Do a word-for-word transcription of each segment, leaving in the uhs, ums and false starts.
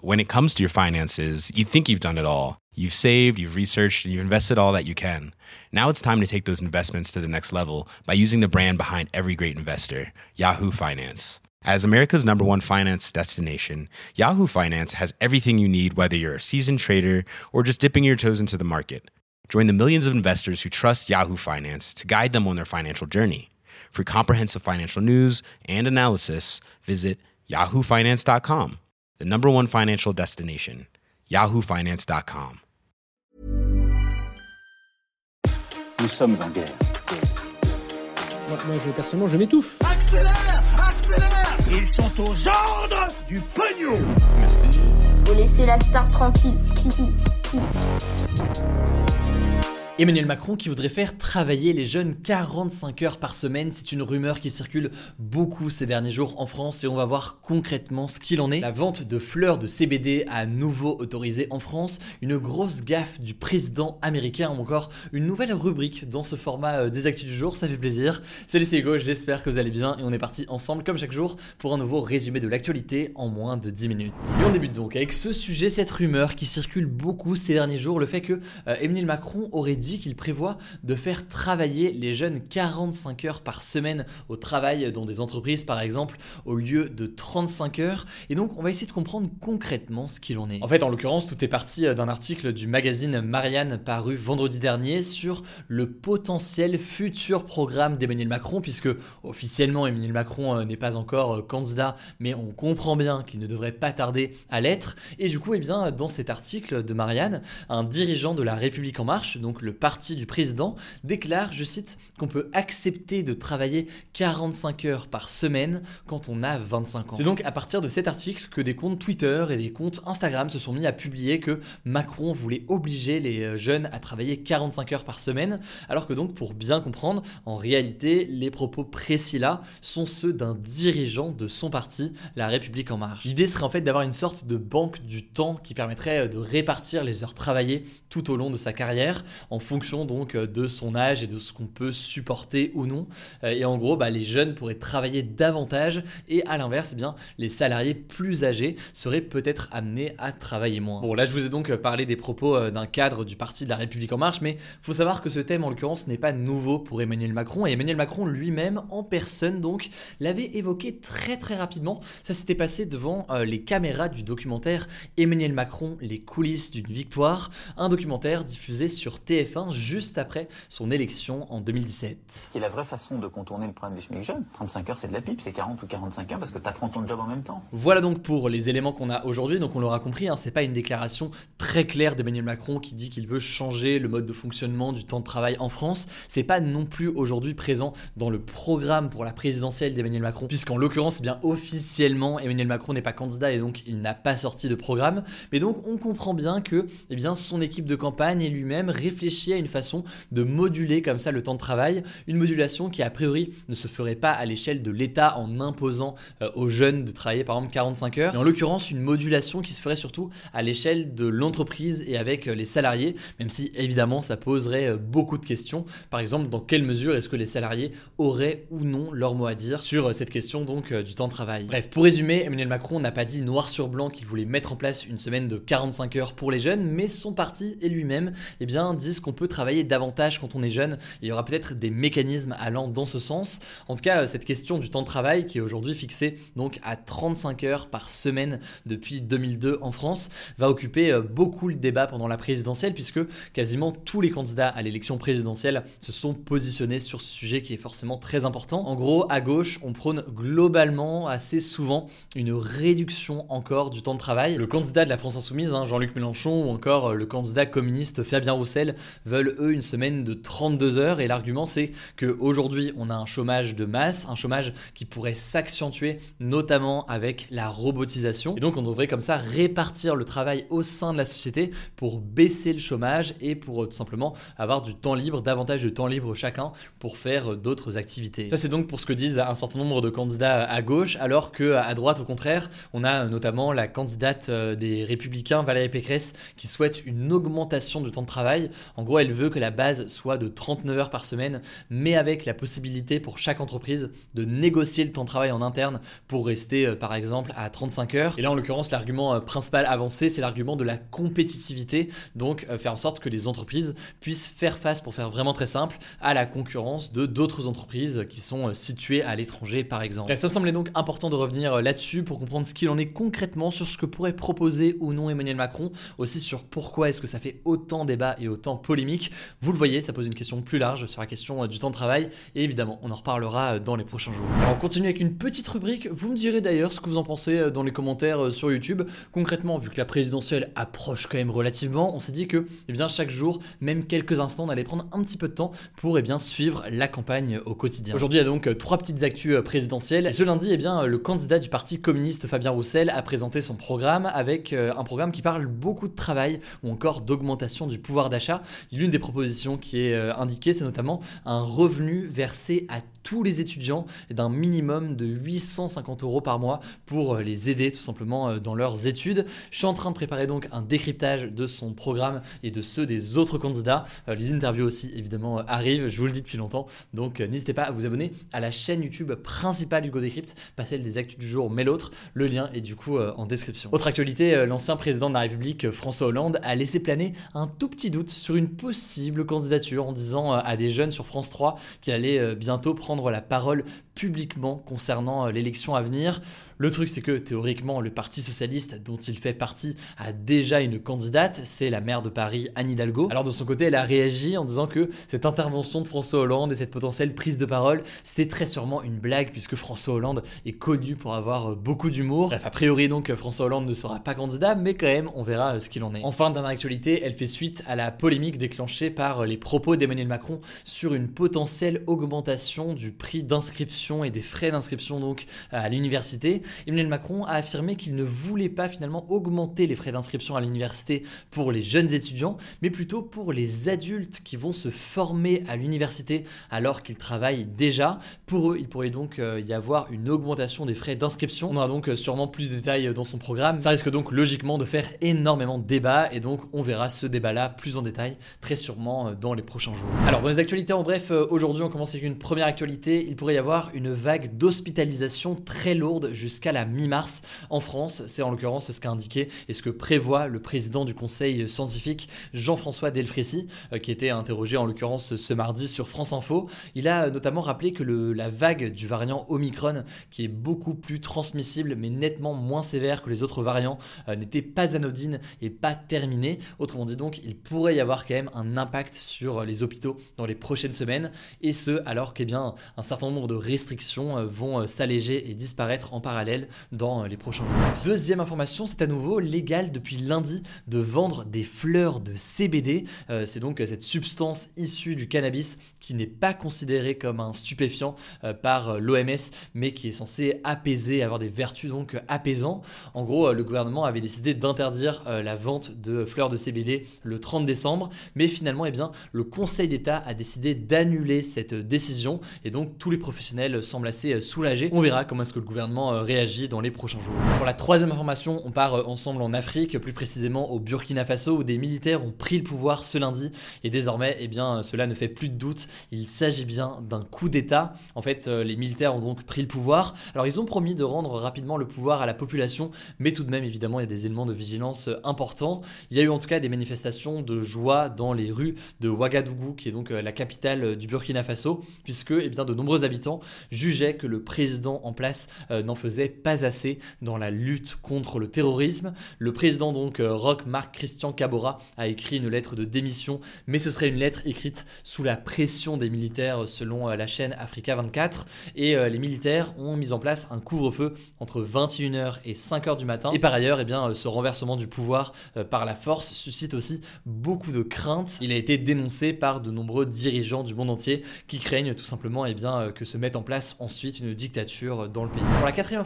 when it comes to your finances, you think you've done it all. You've saved, you've researched, and you've invested all that you can. Now it's time to take those investments to the next level by using the brand behind every great investor, Yahoo Finance. As America's number one finance destination, Yahoo Finance has everything you need, whether you're a seasoned trader or just dipping your toes into the market. Join the millions of investors who trust Yahoo Finance to guide them on their financial journey. For comprehensive financial news and analysis, visit yahoo finance dot com, the number one financial destination, yahoo finance dot com. Nous sommes en guerre. Moi, moi je, personnellement, je m'étouffe. Accélère, accélère. Ils sont aux ordres du pognon. Merci. Faut laisser la star tranquille. Emmanuel Macron qui voudrait faire travailler les jeunes quarante-cinq heures par semaine, c'est une rumeur qui circule beaucoup ces derniers jours en France et on va voir concrètement ce qu'il en est. La vente de fleurs de C B D à nouveau autorisée en France, une grosse gaffe du président américain ou encore une nouvelle rubrique dans ce format des actus du jour, ça fait plaisir. Salut, c'est Hugo, j'espère que vous allez bien et on est parti ensemble comme chaque jour pour un nouveau résumé de l'actualité en moins de dix minutes. Et on débute donc avec ce sujet, cette rumeur qui circule beaucoup ces derniers jours, le fait que euh, Emmanuel Macron aurait dit qu'il prévoit de faire travailler les jeunes quarante-cinq heures par semaine au travail dans des entreprises par exemple au lieu de trente-cinq heures, et donc on va essayer de comprendre concrètement ce qu'il en est. En fait, en l'occurrence, tout est parti d'un article du magazine Marianne paru vendredi dernier sur le potentiel futur programme d'Emmanuel Macron, puisque officiellement Emmanuel Macron n'est pas encore candidat, mais on comprend bien qu'il ne devrait pas tarder à l'être. Et du coup, eh bien, dans cet article de Marianne, un dirigeant de La République En Marche, donc le parti du président, déclare, je cite, qu'on peut accepter de travailler quarante-cinq heures par semaine quand on a vingt-cinq ans. C'est donc à partir de cet article que des comptes Twitter et des comptes Instagram se sont mis à publier que Macron voulait obliger les jeunes à travailler quarante-cinq heures par semaine, alors que donc, pour bien comprendre, en réalité, les propos précis là sont ceux d'un dirigeant de son parti, La République En Marche. L'idée serait en fait d'avoir une sorte de banque du temps qui permettrait de répartir les heures travaillées tout au long de sa carrière en fonction donc de son âge et de ce qu'on peut supporter ou non. Et en gros, bah, les jeunes pourraient travailler davantage et à l'inverse, eh bien, les salariés plus âgés seraient peut-être amenés à travailler moins. Bon, là, je vous ai donc parlé des propos d'un cadre du parti de La République En Marche, mais il faut savoir que ce thème, en l'occurrence, n'est pas nouveau pour Emmanuel Macron. Et Emmanuel Macron lui-même, en personne, donc, l'avait évoqué très très rapidement. Ça s'était passé devant euh, les caméras du documentaire Emmanuel Macron, les coulisses d'une victoire, un documentaire diffusé sur T F un juste après son élection en deux mille dix-sept. Qui est la vraie façon de contourner le problème du SMIC jeune. trente-cinq heures, c'est de la pipe, c'est quarante ou quarante-cinq heures parce que tu apprends ton job en même temps. Voilà donc pour les éléments qu'on a aujourd'hui. Donc on l'aura compris, hein, c'est pas une déclaration très claire d'Emmanuel Macron qui dit qu'il veut changer le mode de fonctionnement du temps de travail en France. C'est pas non plus aujourd'hui présent dans le programme pour la présidentielle d'Emmanuel Macron, puisqu'en l'occurrence, eh bien officiellement, Emmanuel Macron n'est pas candidat et donc il n'a pas sorti de programme. Mais donc on comprend bien que eh bien, son équipe de campagne et lui-même réfléchit à une façon de moduler comme ça le temps de travail, une modulation qui a priori ne se ferait pas à l'échelle de l'État en imposant euh, aux jeunes de travailler par exemple quarante-cinq heures, mais en l'occurrence une modulation qui se ferait surtout à l'échelle de l'entreprise et avec euh, les salariés, même si évidemment ça poserait euh, beaucoup de questions. Par exemple, dans quelle mesure est-ce que les salariés auraient ou non leur mot à dire sur euh, cette question donc euh, du temps de travail. Bref, pour résumer, Emmanuel Macron n'a pas dit noir sur blanc qu'il voulait mettre en place une semaine de quarante-cinq heures pour les jeunes, mais son parti et lui-même eh bien, disent qu'on peut travailler davantage quand on est jeune. Il y aura peut-être des mécanismes allant dans ce sens. En tout cas, cette question du temps de travail qui est aujourd'hui fixée donc à trente-cinq heures par semaine depuis deux mille deux en France va occuper beaucoup le débat pendant la présidentielle, puisque quasiment tous les candidats à l'élection présidentielle se sont positionnés sur ce sujet qui est forcément très important. En gros, à gauche, on prône globalement assez souvent une réduction encore du temps de travail. Le candidat de la France Insoumise, hein, Jean-Luc Mélenchon, ou encore le candidat communiste Fabien Roussel veulent eux une semaine de trente-deux heures, et l'argument c'est qu'aujourd'hui on a un chômage de masse, un chômage qui pourrait s'accentuer notamment avec la robotisation, et donc on devrait comme ça répartir le travail au sein de la société pour baisser le chômage et pour tout simplement avoir du temps libre, davantage de temps libre chacun pour faire d'autres activités. Ça c'est donc pour ce que disent un certain nombre de candidats à gauche, alors qu'à droite au contraire on a notamment la candidate des Républicains Valérie Pécresse qui souhaite une augmentation du temps de travail. En gros, gros, elle veut que la base soit de trente-neuf heures par semaine, mais avec la possibilité pour chaque entreprise de négocier le temps de travail en interne pour rester euh, par exemple à trente-cinq heures. Et là en l'occurrence l'argument euh, principal avancé, c'est l'argument de la compétitivité, donc euh, faire en sorte que les entreprises puissent faire face, pour faire vraiment très simple, à la concurrence de d'autres entreprises qui sont euh, situées à l'étranger par exemple. Bref, ça me semblait donc important de revenir euh, là-dessus pour comprendre ce qu'il en est concrètement sur ce que pourrait proposer ou non Emmanuel Macron, aussi sur pourquoi est-ce que ça fait autant débat et autant polémique. Vous le voyez, ça pose une question plus large sur la question euh, du temps de travail, et évidemment on en reparlera euh, dans les prochains jours. Alors on continue avec une petite rubrique, vous me direz d'ailleurs ce que vous en pensez euh, dans les commentaires euh, sur YouTube. Concrètement, vu que la présidentielle approche quand même relativement, on s'est dit que eh bien, chaque jour, même quelques instants, on allait prendre un petit peu de temps pour eh bien, suivre la campagne au quotidien. Aujourd'hui, il y a donc trois petites actus présidentielles. Et ce lundi, eh bien, le candidat du Parti communiste Fabien Roussel a présenté son programme avec un programme qui parle beaucoup de travail ou encore d'augmentation du pouvoir d'achat. L'une des propositions qui est indiquée, c'est notamment un revenu versé à tous les étudiants d'un minimum de huit cent cinquante euros par mois pour les aider tout simplement dans leurs études. Je suis en train de préparer donc un décryptage de son programme et de ceux des autres candidats. Les interviews aussi évidemment arrivent, je vous le dis depuis longtemps, donc n'hésitez pas à vous abonner à la chaîne YouTube principale Hugo Décrypte, pas celle des actus du jour mais l'autre, le lien est du coup en description. Autre actualité, l'ancien président de la République François Hollande a laissé planer un tout petit doute sur une possible candidature en disant à des jeunes sur France trois qu'il allait bientôt prendre la parole publiquement concernant l'élection à venir. Le truc, c'est que théoriquement, le Parti socialiste dont il fait partie a déjà une candidate, c'est la maire de Paris, Anne Hidalgo. Alors de son côté, elle a réagi en disant que cette intervention de François Hollande et cette potentielle prise de parole, c'était très sûrement une blague puisque François Hollande est connu pour avoir beaucoup d'humour. Bref, a priori donc, François Hollande ne sera pas candidat, mais quand même, on verra ce qu'il en est. Enfin, dernière actualité, elle fait suite à la polémique déclenchée par les propos d'Emmanuel Macron sur une potentielle augmentation du prix d'inscription et des frais d'inscription donc à l'université. Emmanuel Macron a affirmé qu'il ne voulait pas finalement augmenter les frais d'inscription à l'université pour les jeunes étudiants, mais plutôt pour les adultes qui vont se former à l'université alors qu'ils travaillent déjà. Pour eux, il pourrait donc y avoir une augmentation des frais d'inscription. On aura donc sûrement plus de détails dans son programme. Ça risque donc logiquement de faire énormément de débats et donc on verra ce débat-là plus en détail très sûrement dans les prochains jours. Alors dans les actualités en bref, aujourd'hui on commence avec une première actualité. Il pourrait y avoir une vague d'hospitalisation très lourde jusqu'à la mi-mars en France. C'est en l'occurrence ce qu'a indiqué et ce que prévoit le président du conseil scientifique Jean-François Delfrécy, qui était interrogé en l'occurrence ce mardi sur France Info. Il a notamment rappelé que le, la vague du variant Omicron, qui est beaucoup plus transmissible mais nettement moins sévère que les autres variants, euh, n'était pas anodine et pas terminée. Autrement dit donc, il pourrait y avoir quand même un impact sur les hôpitaux dans les prochaines semaines, et ce alors qu'eh bien un certain nombre de restrictions vont s'alléger et disparaître en parallèle dans les prochains jours. Deuxième information, c'est à nouveau légal depuis lundi de vendre des fleurs de C B D. Euh, c'est donc cette substance issue du cannabis qui n'est pas considérée comme un stupéfiant euh, par l'O M S, mais qui est censé apaiser, avoir des vertus donc apaisantes. En gros, euh, le gouvernement avait décidé d'interdire euh, la vente de fleurs de C B D le trente décembre, mais finalement, eh bien, le Conseil d'État a décidé d'annuler cette décision et donc tous les professionnels semblent assez soulagés. On verra comment est-ce que le gouvernement réagit dans les prochains jours. Pour la troisième information, on part ensemble en Afrique, plus précisément au Burkina Faso, où des militaires ont pris le pouvoir ce lundi et désormais, eh bien, cela ne fait plus de doute, il s'agit bien d'un coup d'État. En fait, les militaires ont donc pris le pouvoir. Alors, ils ont promis de rendre rapidement le pouvoir à la population, mais tout de même, évidemment, il y a des éléments de vigilance importants. Il y a eu en tout cas des manifestations de joie dans les rues de Ouagadougou, qui est donc la capitale du Burkina Faso, puisque eh bien, de nombreux habitants jugeaient que le président en place euh, n'en faisait pas assez dans la lutte contre le terrorisme. Le président donc euh, Roch Marc Christian Kabora a écrit une lettre de démission, mais ce serait une lettre écrite sous la pression des militaires selon euh, la chaîne Africa vingt-quatre, et euh, les militaires ont mis en place un couvre-feu entre vingt et une heures et cinq heures du matin. Et par ailleurs, eh bien, euh, ce renversement du pouvoir euh, par la force suscite aussi beaucoup de craintes. Il a été dénoncé par de nombreux dirigeants du monde entier qui craignent tout simplement eh bien, euh, que se mette en place ensuite une dictature dans le pays. Pour la quatrième information,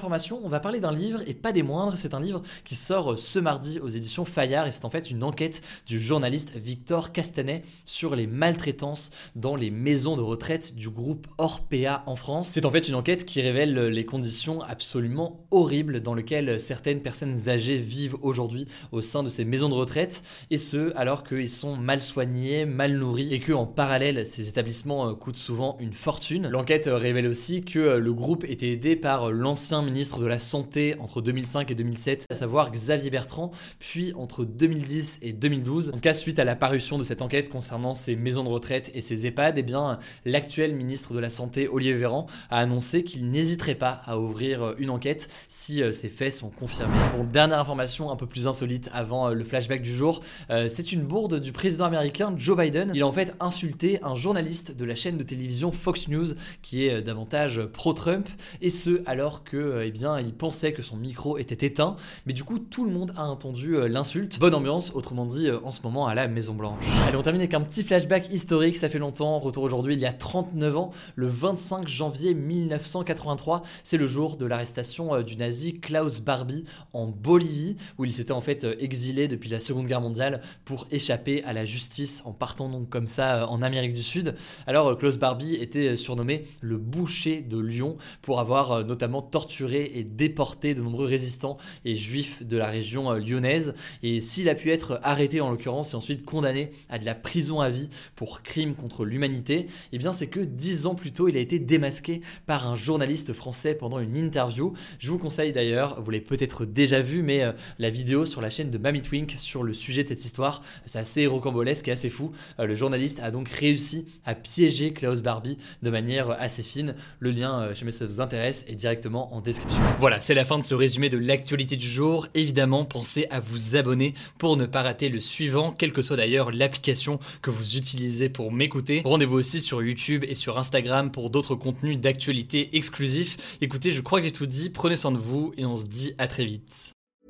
information, on va parler d'un livre et pas des moindres. C'est un livre qui sort ce mardi aux éditions Fayard et c'est en fait une enquête du journaliste Victor Castanet sur les maltraitances dans les maisons de retraite du groupe Orpea en France. C'est en fait une enquête qui révèle les conditions absolument horribles dans lesquelles certaines personnes âgées vivent aujourd'hui au sein de ces maisons de retraite, et ce alors qu'ils sont mal soignés, mal nourris et qu'en parallèle ces établissements coûtent souvent une fortune. L'enquête révèle aussi que le groupe était aidé par l'ancien ministre de la Santé entre deux mille cinq et deux mille sept, à savoir Xavier Bertrand, puis entre deux mille dix et deux mille douze. En tout cas, suite à la parution de cette enquête concernant ces maisons de retraite et ces EHPAD, eh bien, l'actuel ministre de la Santé, Olivier Véran, a annoncé qu'il n'hésiterait pas à ouvrir une enquête si ces faits sont confirmés. Bon, dernière information un peu plus insolite avant le flashback du jour, euh, c'est une bourde du président américain Joe Biden. Il a en fait insulté un journaliste de la chaîne de télévision Fox News qui est davantage pro-Trump, et ce alors que eh bien, il pensait que son micro était éteint, mais du coup tout le monde a entendu l'insulte. Bonne ambiance, autrement dit, en ce moment à la Maison Blanche. Allez, on termine avec un petit flashback historique, ça fait longtemps, retour aujourd'hui il y a trente-neuf ans, le vingt-cinq janvier mille neuf cent quatre-vingt-trois, c'est le jour de l'arrestation du nazi Klaus Barbie en Bolivie, où il s'était en fait exilé depuis la Seconde Guerre mondiale pour échapper à la justice en partant donc comme ça en Amérique du Sud. Alors Klaus Barbie était surnommé le boucher de Lyon pour avoir notamment torturé et déporté de nombreux résistants et juifs de la région lyonnaise, et s'il a pu être arrêté en l'occurrence et ensuite condamné à de la prison à vie pour crime contre l'humanité, eh bien c'est que dix ans plus tôt il a été démasqué par un journaliste français pendant une interview. Je vous conseille d'ailleurs, vous l'avez peut-être déjà vu, mais euh, la vidéo sur la chaîne de Mamie Twink sur le sujet de cette histoire, c'est assez rocambolesque et assez fou. Euh, le journaliste a donc réussi à piéger Klaus Barbie de manière assez fine. Le lien, euh, si jamais ça vous intéresse, est directement en description. Voilà, c'est la fin de ce résumé de l'actualité du jour. Évidemment, pensez à vous abonner pour ne pas rater le suivant, quelle que soit d'ailleurs l'application que vous utilisez pour m'écouter. Rendez-vous aussi sur YouTube et sur Instagram pour d'autres contenus d'actualité exclusifs. Écoutez, je crois que j'ai tout dit, prenez soin de vous et on se dit à très vite.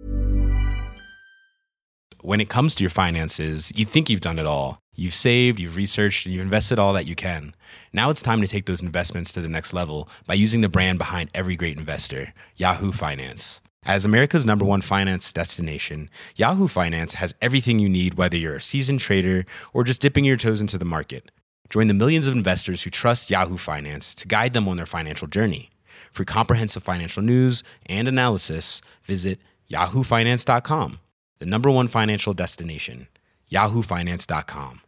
When it comes to your finances, you think you've done it all. You've saved, you've researched, and you've invested all that you can. Now it's time to take those investments to the next level by using the brand behind every great investor, Yahoo Finance. As America's number one finance destination, Yahoo Finance has everything you need, whether you're a seasoned trader or just dipping your toes into the market. Join the millions of investors who trust Yahoo Finance to guide them on their financial journey. For comprehensive financial news and analysis, visit yahoo finance dot com, the number one financial destination, yahoo finance dot com.